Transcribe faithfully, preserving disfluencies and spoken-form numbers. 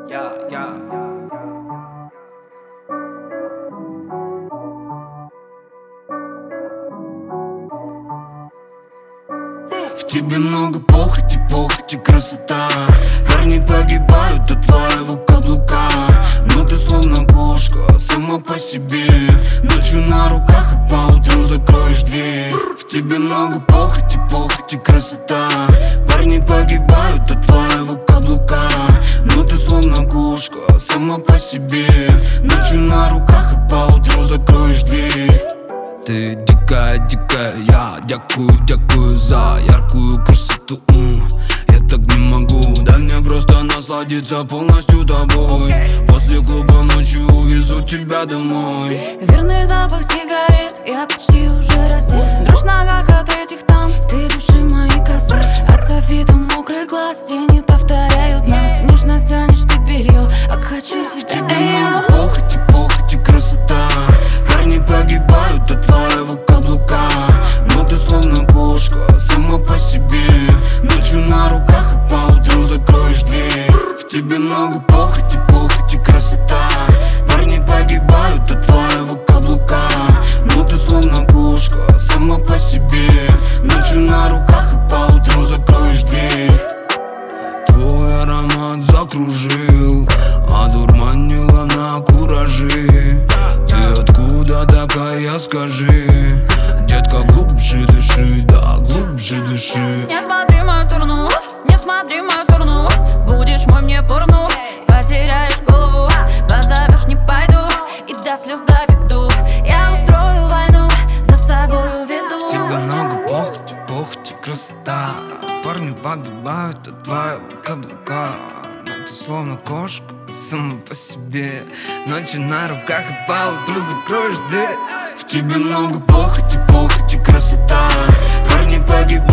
я, я. В тебе много похоти, похоти, красота. Парни погибают от твоего каблука. Но ты словно кошка, сама по себе. Ночью на руках, а поутру закроешь дверь. В тебе много похоти, похоти, красота. Парни погибают от твоего каблука. Но ты словно кошка, сама по себе. Ночью на руках, а поутру закроешь дверь. Ты дикая, дикая, я дякую, дякую за яркую красоту. Я так не могу, дай мне просто насладиться полностью тобой. После клуба ночью увезу тебя домой. Верный запах сигарет, я почти уже раздет. Дрожь в ногах от этих танцев, ты души мои касаешься. От софита мокрый глаз, тени повторяют нас. Нежно тянешь ты белье, а хочу тебя. В тебе много похоти, похоти, красота. Парни погибают от твоего каблука. Но ты словно кошка, сама по себе. Ночью на руках, а поутру закроешь дверь. В тебе много похоти, похоти, красота. Парни погибают от твоего каблука. Но ты словно кошка, сама по себе. Ночью на руках, а поутру закроешь дверь. Твой аромат закружил, одурманила на кураже. Ты откуда такая, скажи? Детка, глубже дыши, да, глубже дыши. Не смотри в мою сторону, не смотри в мою сторону. Будешь мой мне поровну, потеряешь голову. Позовешь, не пойду, и до слез доведу. Я устрою войну, за собой уведу. В тебе много похоти, похоти, красота. Парни погибают от твоего каблука. Но ты словно кошка, сама по себе. Ночью на руках, и поутру закроешь дверь. В тебе много похоти, похоти, красота. Парни погибают